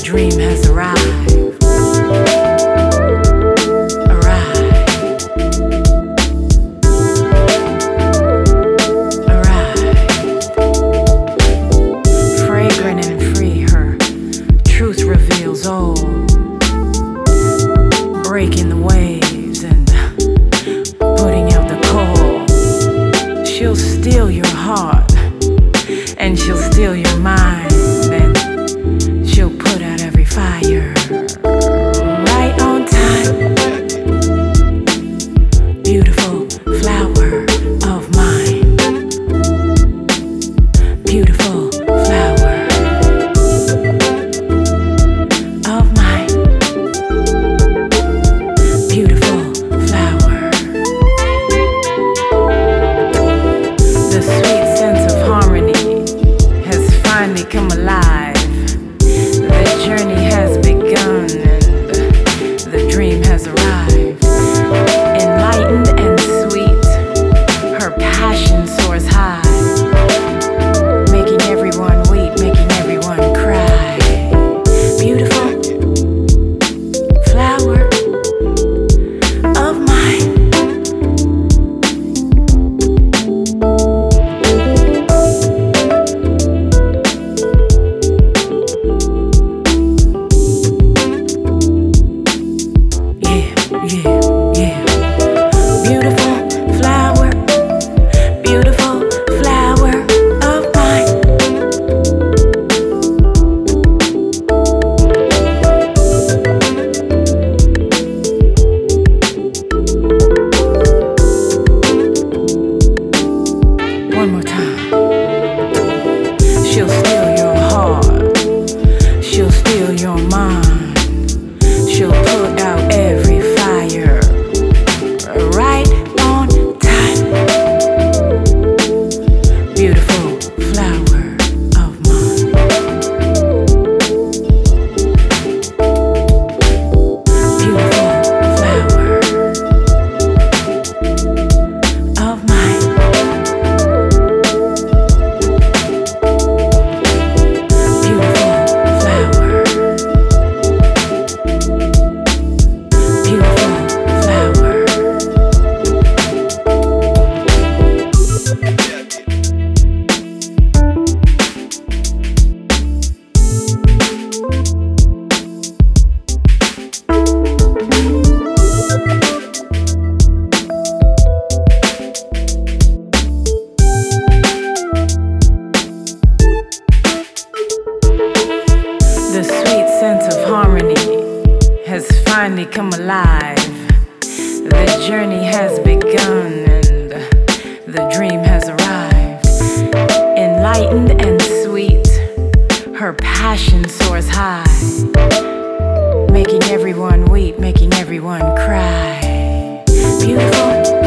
dream has arrived. Fragrant and free, her truth reveals all. Breaking the waves and putting out the call. She'll steal your heart and she'll steal your mind, and she'll put out every fire right on time. Beautiful flower of mine. Beautiful flower of mine. Beautiful flower. The sweet sense of harmony has finally come alive. The journey has begun and the dream has arrived. Enlightened and sweet, her passion soars high, making everyone weep, making everyone cry. Beautiful flower of mine. Yeah. Beautiful flower, beautiful flower of mine. One more time. She'll steal your heart, she'll steal your mind, she'll put out every fire right on time. Beautiful flower of mine. Beautiful flower of mine. Beautiful flower. Beautiful flower. The sweet sense of harmony has finally come alive. The journey has begun and the dream has arrived. Enlightened and sweet, her passion soars high, making everyone weep, making everyone cry. Beautiful